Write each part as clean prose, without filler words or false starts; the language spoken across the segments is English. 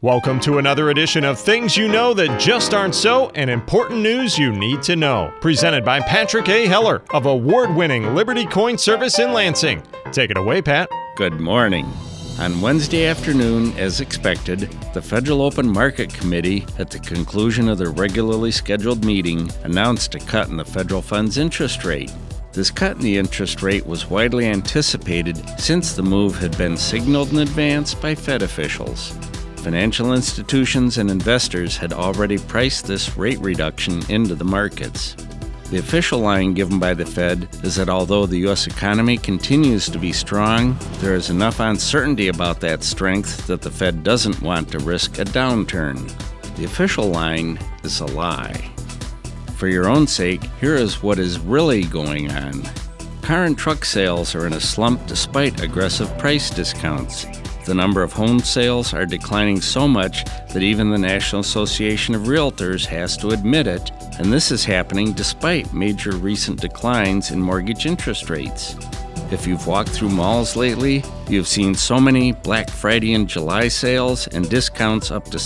Welcome to another edition of Things You Know That Just Aren't So and Important News You Need to Know. Presented by Patrick A. Heller of award-winning Liberty Coin Service in Lansing. Take it away, Pat. Good morning. On Wednesday afternoon, as expected, the Federal Open Market Committee, at the conclusion of their regularly scheduled meeting, announced a cut in the federal funds interest rate. This cut in the interest rate was widely anticipated since the move had been signaled in advance by Fed officials. Financial institutions and investors had already priced this rate reduction into the markets. The official line given by the Fed is that although the U.S. economy continues to be strong, there is enough uncertainty about that strength that the Fed doesn't want to risk a downturn. The official line is a lie. For your own sake, here is what is really going on. Car and truck sales are in a slump despite aggressive price discounts. The number of home sales are declining so much that even the National Association of Realtors has to admit it, and this is happening despite major recent declines in mortgage interest rates. If you've walked through malls lately, you've seen so many Black Friday and July sales and discounts up to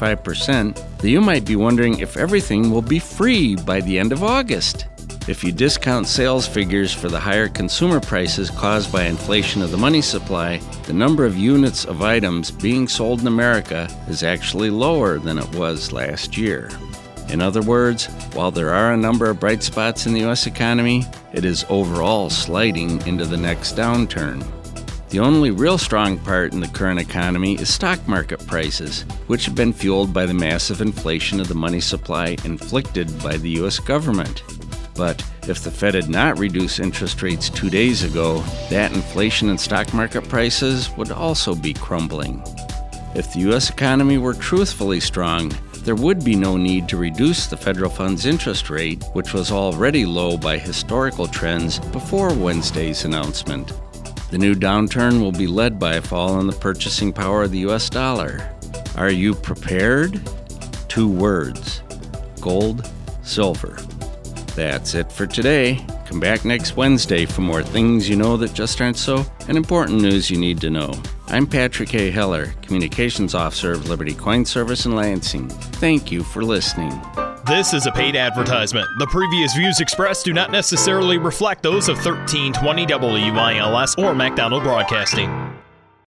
75% that you might be wondering if everything will be free by the end of August. If you discount sales figures for the higher consumer prices caused by inflation of the money supply, the number of units of items being sold in America is actually lower than it was last year. In other words, while there are a number of bright spots in the U.S. economy, it is overall sliding into the next downturn. The only real strong part in the current economy is stock market prices, which have been fueled by the massive inflation of the money supply inflicted by the U.S. government. But if the Fed had not reduced interest rates 2 days ago, that inflation and stock market prices would also be crumbling. If the U.S. economy were truthfully strong, there would be no need to reduce the federal funds interest rate, which was already low by historical trends before Wednesday's announcement. The new downturn will be led by a fall in the purchasing power of the U.S. dollar. Are you prepared? 2 words: gold, silver. That's it for today. Come back next Wednesday for more things you know that just aren't so and important news you need to know. I'm Patrick A. Heller, Communications Officer of Liberty Coin Service in Lansing. Thank you for listening. This is a paid advertisement. The previous views expressed do not necessarily reflect those of 1320 WILS or MacDonald Broadcasting.